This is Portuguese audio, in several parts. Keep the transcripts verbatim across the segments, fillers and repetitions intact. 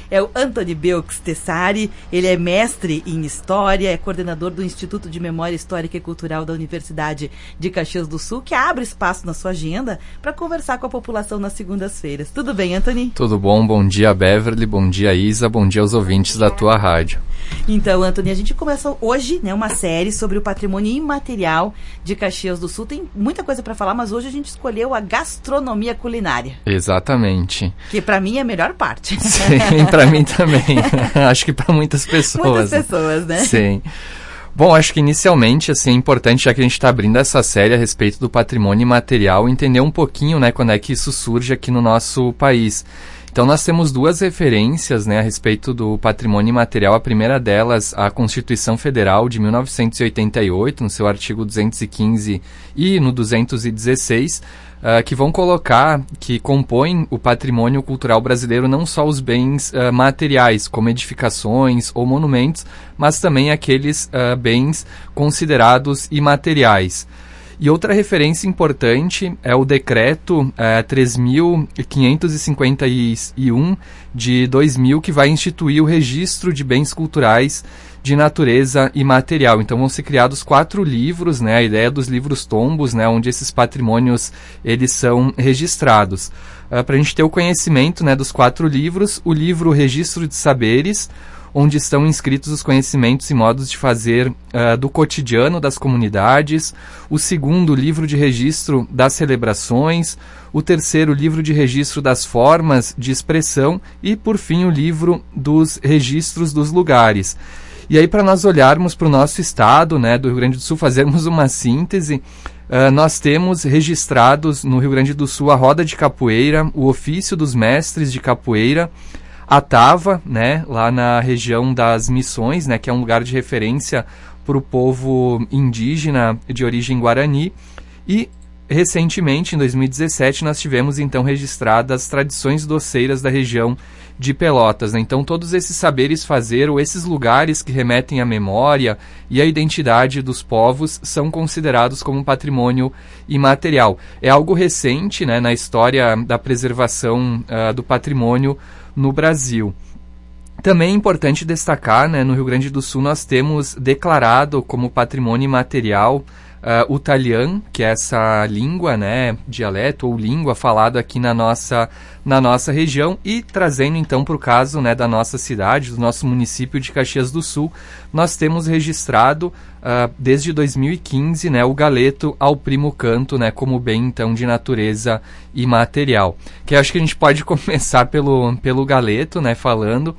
é o Antony Belks Tessari. Ele é mestre em História, é coordenador do Instituto de Memória Histórica e Cultural da Universidade de Caxias do Sul, que abre espaço na sua agenda para conversar com a população nas segundas-feiras. Tudo bem, Antony? Tudo bom, bom dia, Beverly, bom dia, Isa, bom dia aos ouvintes da tua rádio. Então, Antony, a gente começa hoje, né, uma série sobre o patrimônio imaterial de Caxias do Sul. Tem muita coisa para falar, mas hoje a gente escolheu a gastronomia culinária. Exatamente. Que para mim é a melhor parte. Sim, para mim também. Acho que para muitas pessoas. Muitas pessoas, né? Sim. Bom, acho que inicialmente, assim, é importante, já que a gente está abrindo essa série a respeito do patrimônio imaterial, entender um pouquinho, né, quando é que isso surge aqui no nosso país. Então, nós temos duas referências, né, a respeito do patrimônio imaterial. A primeira delas, a Constituição Federal de mil novecentos e oitenta e oito, no seu artigo duzentos e quinze e no duzentos e dezesseis, uh, que vão colocar, que compõem o patrimônio cultural brasileiro não só os bens uh, materiais, como edificações ou monumentos, mas também aqueles uh, bens considerados imateriais. E outra referência importante é o decreto é, três mil quinhentos e cinquenta e um de dois mil, que vai instituir o registro de bens culturais de natureza imaterial. Então vão ser criados quatro livros, né, a ideia dos livros tombos, né, onde esses patrimônios eles são registrados. Uh, para a gente ter o conhecimento, né, dos quatro livros, o livro Registro de Saberes, onde estão inscritos os conhecimentos e modos de fazer uh, do cotidiano das comunidades. O segundo, livro de registro das celebrações. O terceiro, livro de registro das formas de expressão. E, por fim, o livro dos registros dos lugares. E aí, para nós olharmos para o nosso estado, né, do Rio Grande do Sul, fazermos uma síntese, uh, nós temos registrados no Rio Grande do Sul a roda de capoeira, o ofício dos mestres de capoeira, a tava, né, lá na região das Missões, né, que é um lugar de referência para o povo indígena de origem guarani. E, recentemente, em dois mil e dezessete, nós tivemos, então, registradas as tradições doceiras da região de Pelotas, né? Então, todos esses saberes fazer, ou esses lugares que remetem à memória e à identidade dos povos, são considerados como patrimônio imaterial. É algo recente, né, na história da preservação uh, do patrimônio no Brasil. Também é importante destacar, né, no Rio Grande do Sul nós temos declarado como patrimônio imaterial uh, o Talian, que é essa língua, né, dialeto ou língua falada aqui na nossa, na nossa região, e trazendo então para o caso, né, da nossa cidade, do nosso município de Caxias do Sul, nós temos registrado uh, desde dois mil e quinze, né, o galeto ao primo canto, né, como bem então de natureza imaterial. Que eu acho que a gente pode começar pelo, pelo galeto, né, falando.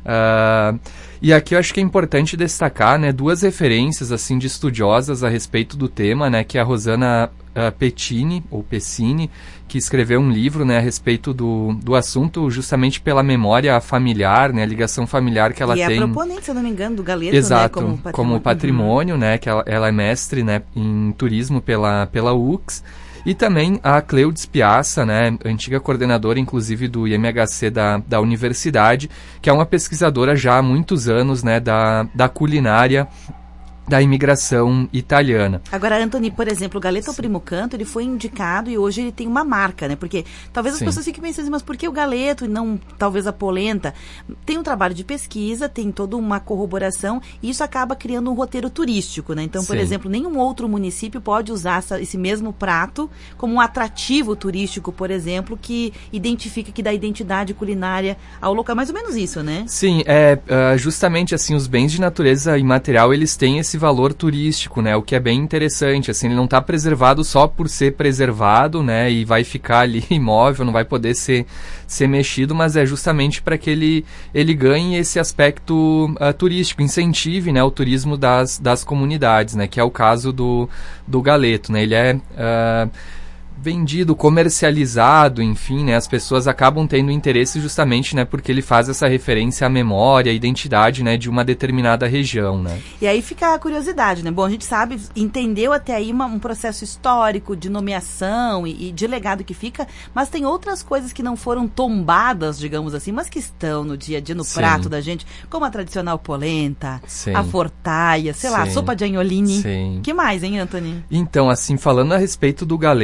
Uh, e aqui eu acho que é importante destacar, né, duas referências assim de estudiosas a respeito do tema, né, que é a Rosana uh, Pettini, ou Pessini, que escreveu um livro, né, a respeito do, do assunto, justamente pela memória familiar, né, a ligação familiar que ela e tem. E é a proponente, se eu não me engano, do galeto, exato, né, como patrimônio, como patrimônio, uhum. né, que ela, ela é mestre, né, em turismo pela, pela U X. E também a Cleudes Piazza, né, antiga coordenadora, inclusive, do I M H C da, da universidade, que é uma pesquisadora já há muitos anos, né, da, da culinária da imigração italiana. Agora, Antony, por exemplo, o galeto ao primo canto, ele foi indicado e hoje ele tem uma marca, né? Porque talvez as Sim. pessoas fiquem pensando, mas por que o galeto e não talvez a polenta? Tem um trabalho de pesquisa, tem toda uma corroboração e isso acaba criando um roteiro turístico, né? Então, por Sim. exemplo, nenhum outro município pode usar essa, esse mesmo prato como um atrativo turístico, por exemplo, que identifica, que dá identidade culinária ao local. Mais ou menos isso, né? Sim, é uh, justamente assim, os bens de natureza imaterial, eles têm esse valor turístico, né, o que é bem interessante, assim, ele não está preservado só por ser preservado, né, e vai ficar ali imóvel, não vai poder ser, ser mexido, mas é justamente para que ele, ele ganhe esse aspecto uh, turístico, incentive, né, o turismo das, das comunidades, né, que é o caso do, do galeto, né, ele é... Uh, vendido, comercializado, enfim, né, as pessoas acabam tendo interesse justamente, né, porque ele faz essa referência à memória, à identidade, né, de uma determinada região, né. E aí fica a curiosidade, né, bom, a gente sabe, entendeu até aí uma, um processo histórico de nomeação e, e de legado que fica, mas tem outras coisas que não foram tombadas, digamos assim, mas que estão no dia a dia, no Sim. prato da gente, como a tradicional polenta, Sim. a fortaia, sei Sim. lá, a sopa de agnoloni. Sim. Que mais, hein, Antony? Então, assim, falando a respeito do galeto, né,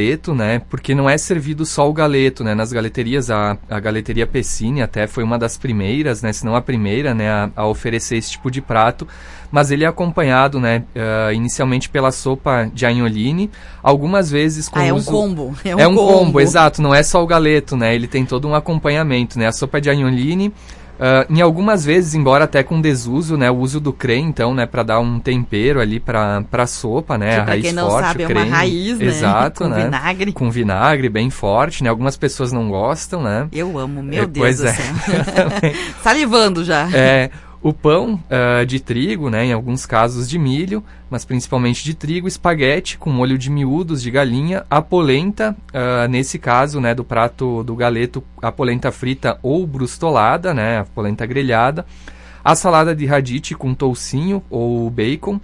né? Porque não é servido só o galeto, né? Nas galeterias, a, a galeteria Pessini até foi uma das primeiras, né? Se não a primeira, né? A, a oferecer esse tipo de prato. Mas ele é acompanhado, né? Uh, inicialmente pela sopa de agnoline, algumas vezes com Ah, é um uso... combo. É um, é um combo. combo, exato. Não é só o galeto, né? Ele tem todo um acompanhamento, né? A sopa de agnoline... Uh, em algumas vezes, embora até com desuso, né, o uso do creme, então, né, para dar um tempero ali para para sopa, né, que a pra raiz quem não forte, sabe, o creme, é uma raiz, né, exato, com né, vinagre, com vinagre bem forte, né, algumas pessoas não gostam, né. Eu amo, meu é, Deus pois do é. céu, salivando já. É, o pão uh, de trigo, né, em alguns casos de milho, mas principalmente de trigo, espaguete com molho de miúdos de galinha, a polenta, uh, nesse caso, né, do prato do galeto, a polenta frita ou brustolada, né, a polenta grelhada, a salada de radite com toucinho ou bacon,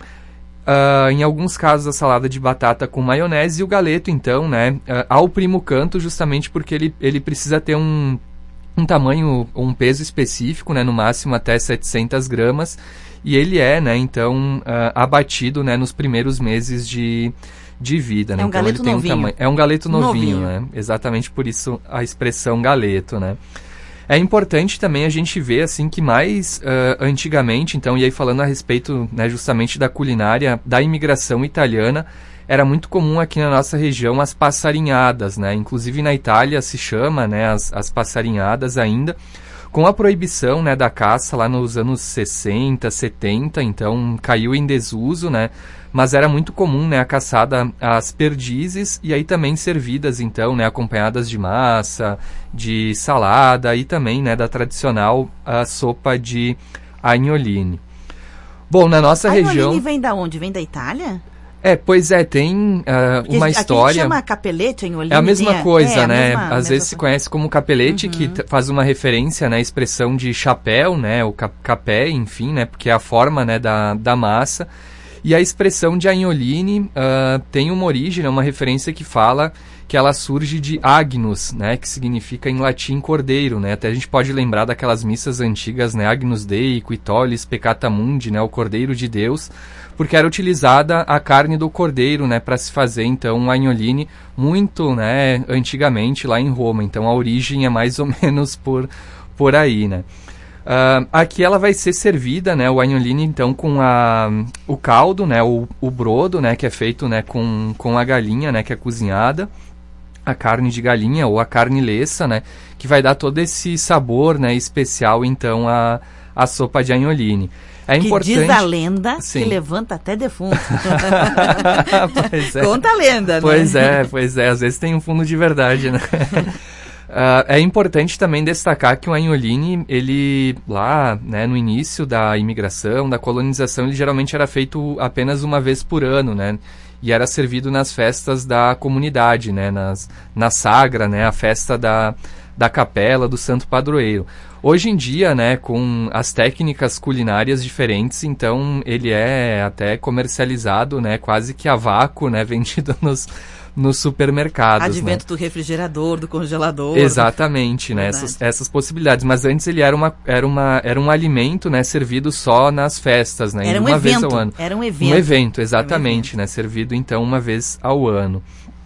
uh, em alguns casos a salada de batata com maionese e o galeto, então, né, uh, ao primo canto, justamente porque ele, ele precisa ter um um tamanho, um peso específico, né, no máximo até setecentas gramas, e ele é, né, então, uh, abatido, né, nos primeiros meses de, de vida, né, é um então galeto ele tem novinho. um tamanho, é um galeto novinho, novinho, né, exatamente por isso a expressão galeto, né. É importante também a gente ver, assim, que mais uh, antigamente, então, e aí falando a respeito, né, justamente da culinária, da imigração italiana, era muito comum aqui na nossa região as passarinhadas, né? Inclusive na Itália se chama, né, as, as passarinhadas ainda, com a proibição, né, da caça lá nos anos sessenta, setenta, então caiu em desuso, né? Mas era muito comum, né, a caçada às perdizes e aí também servidas, então, né, acompanhadas de massa, de salada e também, né, da tradicional a sopa de agnoline. Bom, na nossa a região... A agnoline vem da onde? Vem da Itália? É, pois é, tem uh, uma história... Aqui chama capelete, agnoline. É a mesma é, coisa, é, né? Mesma, Às mesma vezes se conhece como capelete, uhum. que faz uma referência, né, à expressão de chapéu, né, o cap capé, enfim, né, porque é a forma, né, da, da massa. E a expressão de agnoline uh, tem uma origem, né, uma referência que fala que ela surge de agnus, né, que significa em latim cordeiro, né? Até a gente pode lembrar daquelas missas antigas, né, Agnus Dei, qui tollis peccata mundi, né, o cordeiro de Deus, porque era utilizada a carne do cordeiro, né, para se fazer, então, um agnoline muito, né, antigamente lá em Roma. Então, a origem é mais ou menos por, por aí, né. Uh, aqui ela vai ser servida, né, o agnoline, então, com a, o caldo, né, o, o brodo, né, que é feito, né, com, com a galinha, né, que é cozinhada, a carne de galinha ou a carne lessa, né, que vai dar todo esse sabor, né, especial, então, à, à sopa de agnoline. É que importante... diz a lenda Sim. que levanta até defunto. Pois é. Conta a lenda, né? Pois é, pois é. Às vezes tem um fundo de verdade, né? Uh, é importante também destacar que o agnoline, ele lá, né, no início da imigração, da colonização, ele geralmente era feito apenas uma vez por ano, né? E era servido nas festas da comunidade, né? Nas, na sagra, né? A festa da, da capela, do santo padroeiro. Hoje em dia, né, com as técnicas culinárias diferentes, então ele é até comercializado, né, quase que a vácuo, né, vendido nos, nos supermercados. Advento, né, do refrigerador, do congelador. Exatamente, né, essas, essas possibilidades. Mas antes ele era, uma, era, uma, era um alimento, né, servido só nas festas, né, era um uma evento, vez ao ano. Era um evento. Um evento, exatamente, um evento. né, servido então uma vez ao ano.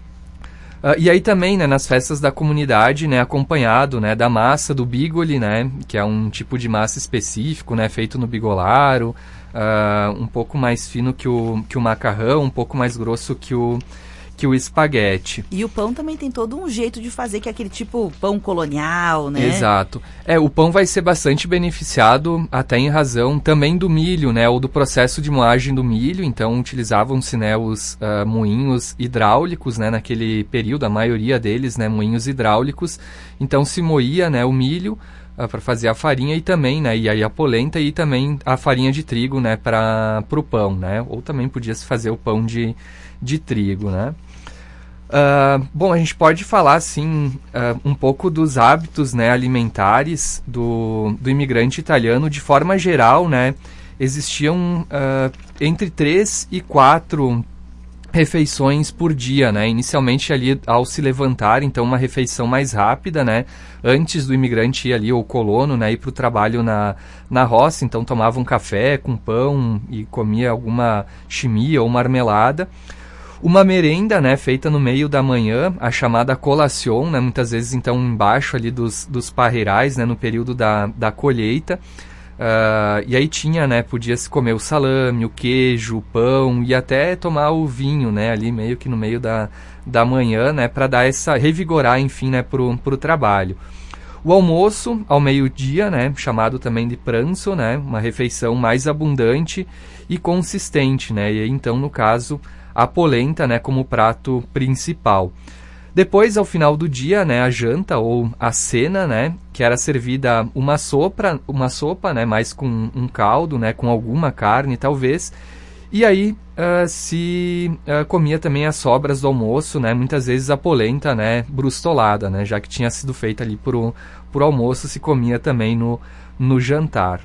Uh, e aí também, né, nas festas da comunidade, né, acompanhado, né, da massa do bigoli, né, que é um tipo de massa específico, né, feito no bigolaro, uh, um pouco mais fino que o, que o macarrão, um pouco mais grosso que o, que o espaguete. E o pão também tem todo um jeito de fazer, que é aquele tipo pão colonial, né? Exato. É, o pão vai ser bastante beneficiado, até em razão também do milho, né, ou do processo de moagem do milho. Então, utilizavam-se, né, os uh, moinhos hidráulicos, né, naquele período, a maioria deles, né, moinhos hidráulicos. Então, se moía, né, o milho uh, para fazer a farinha e também, né, e aí a polenta e também a farinha de trigo, né, para o pão, né, ou também podia-se fazer o pão de, de trigo, né. Uh, bom, a gente pode falar, assim, uh, um pouco dos hábitos, né, alimentares do, do imigrante italiano. De forma geral, né, existiam uh, entre três e quatro refeições por dia, né, inicialmente ali ao se levantar, então uma refeição mais rápida, né, antes do imigrante ir ali, ou colono, né, ir para o trabalho na, na roça, então tomava um café com pão e comia alguma chimia ou marmelada. Uma merenda, né, feita no meio da manhã, a chamada colación, né, muitas vezes então embaixo ali dos, dos parreirais, né, no período da, da colheita. Uh, e aí tinha, né, podia-se comer o salame, o queijo, o pão e até tomar o vinho, né, ali meio que no meio da, da manhã, né, para dar essa, revigorar, enfim, né, pro, pro trabalho. O almoço, ao meio-dia, né, chamado também de pranzo, né, uma refeição mais abundante e consistente, né, e aí, então, no caso, a polenta, né, como prato principal. Depois, ao final do dia, né, a janta ou a cena, né, que era servida uma sopa, uma sopa, né, mais com um caldo, né, com alguma carne, talvez. E aí uh, se uh, comia também as sobras do almoço, né, muitas vezes a polenta, né, brustolada, né, já que tinha sido feita ali por, por almoço, se comia também no, no jantar.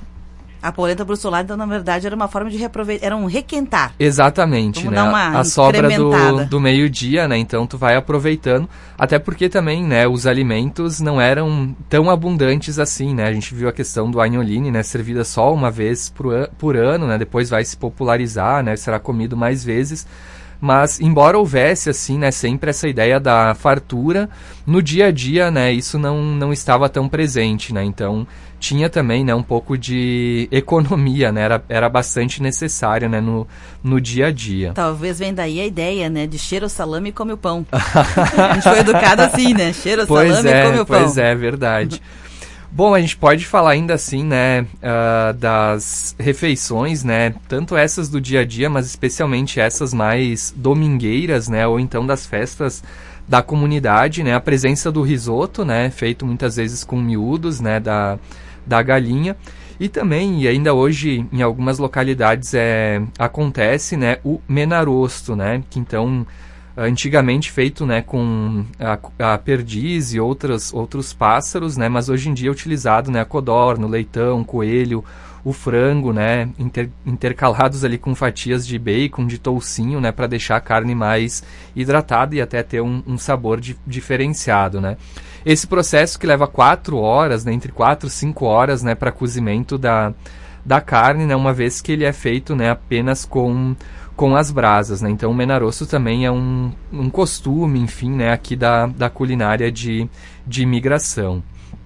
A polenta brustolada, então, na verdade, era uma forma de reaproveitar, era um requentar. Exatamente, Vamos né? dar uma a sobra do, do meio-dia, né? Então, tu vai aproveitando, até porque também, né, os alimentos não eram tão abundantes assim, né? A gente viu a questão do agnoline, né, servida só uma vez por, an- por ano, né? Depois vai se popularizar, né? Será comido mais vezes. Mas, embora houvesse, assim, né, sempre essa ideia da fartura, no dia a dia, né, isso não, não estava tão presente, né, então tinha também, né, um pouco de economia, né, era, era bastante necessária, né, no, no dia a dia. Talvez vem daí a ideia, né, de cheira o salame e come o pão. A gente foi educado assim, né, cheira o pois salame é, e come o pão. Pois é, verdade. Bom, a gente pode falar ainda assim, né, uh, das refeições, né, tanto essas do dia a dia, mas especialmente essas mais domingueiras, né, ou então das festas da comunidade, né, a presença do risoto, né, feito muitas vezes com miúdos, né, da, da galinha, e também, e ainda hoje em algumas localidades é, acontece, né, o menarosto, né, que então antigamente feito, né, com a, a perdiz e outros, outros pássaros, né, mas hoje em dia é utilizado, né, a codorna, o leitão, o coelho, o frango, né, inter, intercalados ali com fatias de bacon, de toucinho, né, para deixar a carne mais hidratada e até ter um, um sabor di, diferenciado, né. Esse processo que leva quatro horas, né, entre quatro e cinco horas, né, para cozimento da, da carne, né, uma vez que ele é feito, né, apenas com com as brasas, né? Então o menarosto também é um, um costume, enfim, né, aqui da, da culinária de, de imigração.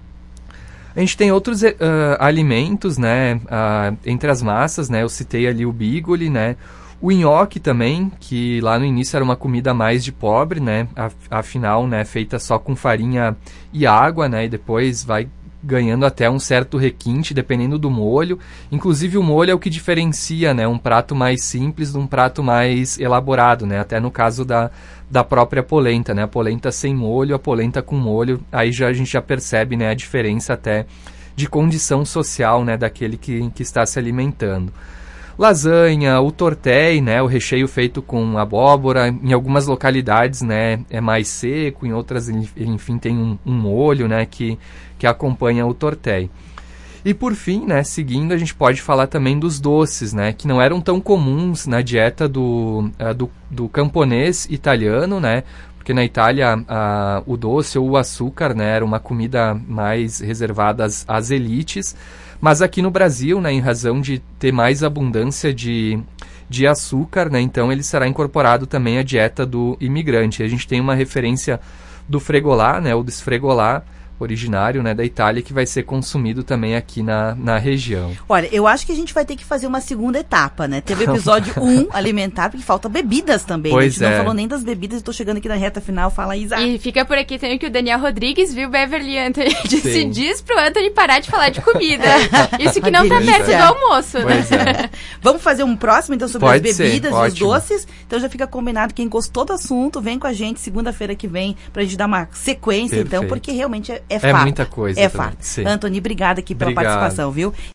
A gente tem outros uh, alimentos, né, uh, entre as massas, né, eu citei ali o bigoli, né, o nhoque também, que lá no início era uma comida mais de pobre, né, afinal, né, feita só com farinha e água, né, e depois vai ganhando até um certo requinte, dependendo do molho. Inclusive o molho é o que diferencia, né, um prato mais simples de um prato mais elaborado, né, até no caso da, da própria polenta, né, a polenta sem molho, a polenta com molho, aí já, a gente já percebe, né, a diferença até de condição social, né, daquele que, que está se alimentando. Lasanha, o tortéi, né, o recheio feito com abóbora, em algumas localidades, né, é mais seco, em outras, enfim, tem um, um molho, né, que, que acompanha o tortéi. E por fim, né, seguindo, a gente pode falar também dos doces, né, que não eram tão comuns na dieta do, uh, do, do camponês italiano, né, porque na Itália uh, o doce ou o açúcar, né, era uma comida mais reservada às, às elites. Mas aqui no Brasil, né, em razão de ter mais abundância de, de açúcar, né, então ele será incorporado também à dieta do imigrante. A gente tem uma referência do fregolá, né, ou do esfregolá, originário, né, da Itália, que vai ser consumido também aqui na, na região. Olha, eu acho que a gente vai ter que fazer uma segunda etapa, né? Teve o episódio um, alimentar, porque falta bebidas também. Pois a gente é. não falou nem das bebidas, estou chegando aqui na reta final, fala Isa. E fica por aqui também que o Daniel Rodrigues viu Beverly Anthony disse, diz pro Anthony parar de falar de comida. Isso que não tá perto do almoço, né? Pois é. Vamos fazer um próximo, então, sobre Pode as bebidas ser, e os ótimo. doces. Então já fica combinado, quem gostou do assunto, vem com a gente segunda-feira que vem, pra gente dar uma sequência, Perfeito. então, porque realmente é, é É farto. muita coisa É também, farto. sim. Anthony, obrigada aqui pela Obrigado. participação, viu?